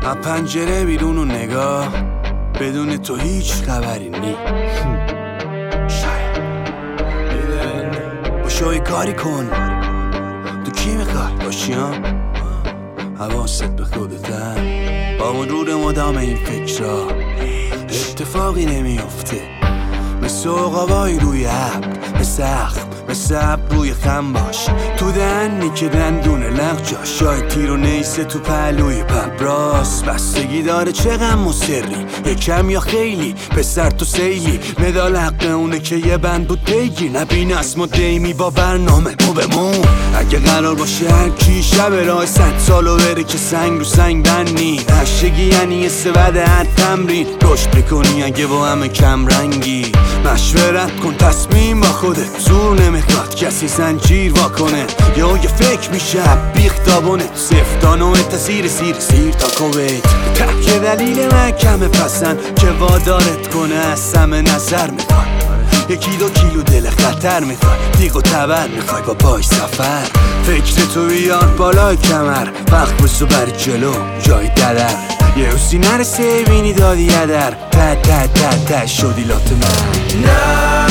از پنجره بیرون و نگاه، بدون تو هیچ خبری نی. باشو کاری کن، تو کی میخوای باشی ها؟ حواست به خودتن، با مرور مدام این فکرها اتفاقی نمیفته. مثل عقابای روی ابر، مثل اخم، مثل ابر روی خم باش. تو دهنی که دندونه لغ جاش، شاید تیر و نیسه تو پهلوی پبراس. بستگی داره چه غم و سری، یکم یا خیلی، پسر تو سیلی. مدال حق اونه که یه بند بود بگیر، نبین اسم و دیمی با برنامه مو بمون. اگه قرار باشه هر کی شب راه 100 سالو بره که سنگ رو سنگ بنی. نشگی یعنی یه سبد هر تمرین، رشد بکنی اگه با همه کم رنگی. مشورت کن تصمیم با خودت، زور نمیخواد کسی زنجیر واکنه. یا یه فکر میشه بیختابونه، سفتانو تسیر سیر تا کویت. که دلیل محکمه پسند که وادارت کنه از همه نظر میخوای. 1-2 کیلو دل خطر میخوای، دیگ و تبر میخوای با پای سفر. فکر تو بیار بالای کمر، وقت بسو بر جلو جای ددر. یه حسی نرسه بینی دادی یدر، ته شدی لات من. نه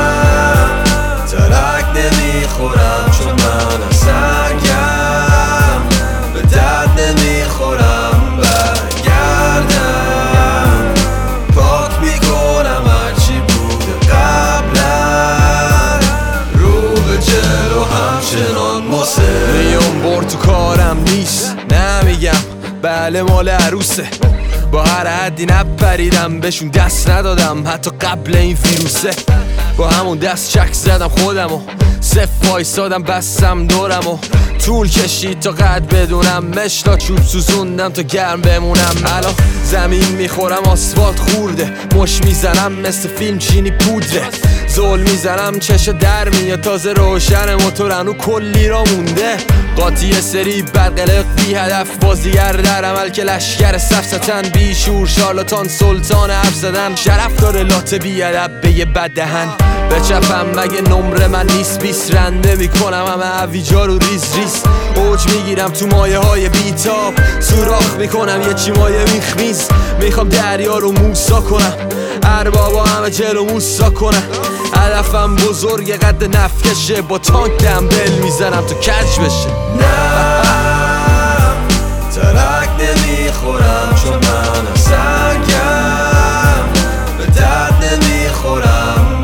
ترک نمیخورم چون من سنگم، به درد نمیخورم برگردم. پاک میکنم هرچی بوده قبلا، رو به جلو همچنان میام بر تو کارم نیست. نمیگم بله مال عروسه، با هر حدی نپریدم بهشون دست ندادم حتی قبل این ویروسه. با همون دست چک زدم خودمو، صف وایسادم بستم دورمو. طول کشید تا قد بدونم، مشتا چوب سوزوندم تا گرم بمونم. الان زمین میخورم آسفالت خورده، مش میزنم مثل فیلم چینی پودره. زل میزنم چشا در میاد، تازه روشن موتورنو کلی را مونده. قاطی سری برقلق بی هدف، بازیگر در عمل که لشگر سفستن. بی شور شارلاتان سلطان حرف زدن، شرف داره لات بی ادب به یه بد دهن. بچپم مگه نمره من نیست 20 رنده میکنم همه عویجا رو ریز ریز. اوج میگیرم تو مایه های بیتاب، سوراخ میکنم یه چی مایه میخمیز. میخوام دریا رو موسا کنم، اربابا همه جلو موسا کنم. هدفم بزرگ قد نفکشه، با تانک دمبل میزنم تا کج بشه. نه ترک نمیخورم چون من سنگم، به درد نمیخورم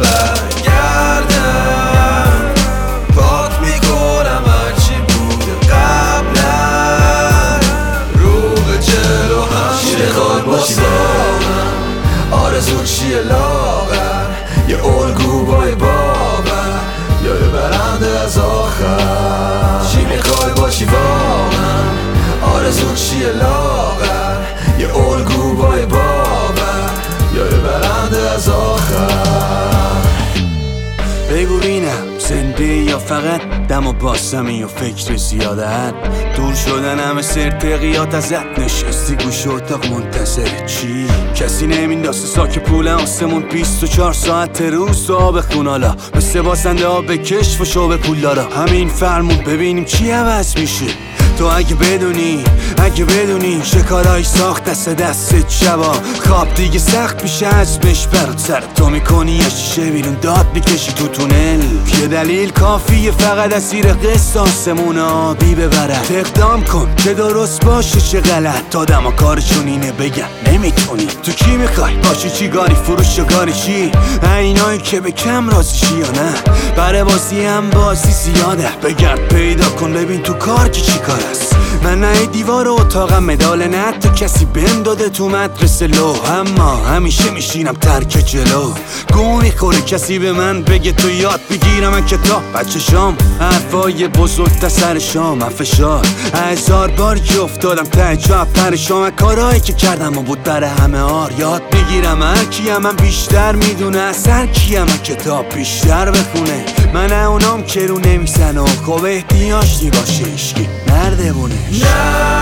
برگردم. پاک میکنم هرچی بوده قبلا، رو به جلو همچه خواهد باشی واقعا. آرزو چیه لاغر، یه الگو بای باور، یا یه برنده از آخر. چی میخوای باشی واقعا، آرزو چیه لاغر، یه الگو بای باور، یا یه برنده از آخر. بگو بینم زنده یا فقط دم و باسمی و فکر زیادت. دور شدن همه سرتقیات ازت، نشستی گوش اتاق منتظر چی؟ کسی نمینداسه ساک پول آسمون 24 ساعت روز تو آب خونالا. مثل باسنده ها به کشف و شو به پول دارا. همین فرمون ببینیم چی عوض میشه. تو اگه بدونی شکارای ساخت دستت شبا. خواب دیگه سخت میشه عزمش برات، سر تو میکنی یه شیشه بیرون داد میکشی تو تونل. یه دلیل کافیه فقط اسیر قسط آسمون آبی ببرد. اقدام کن که درست باشه چه غلط، آدم ها کارشون اینه بگن نمیتونی. تو کی میخوای باشی، چی گاری فروش و گاری چی؟ اینایی که به کم راضی شی یا نه؟ برای بازی هم بازی زیاده، بگرد پیدا کن ببین تو کار که چی کار است. من نه دیوار اتاقم مدال نه تو کسی بهم داده تو مدرسه لو، اما همیشه میشینم ترک جلو. گو میخوره کسی به من بگه تو یاد بگیرم من کتاب بچه شام. حرفای بزرگ تا سر شام من فشار 1000 بار که افتادم ته جا پرشام. کارهایی که کردم و بود برای همه آر یاد بگیرم. هر کیم من بیشتر میدونه از هر کیم من کتاب بیشتر بخونه. من اونام که رو نمیزن و خوب احتیاج باشه اشکی نردبونه. نه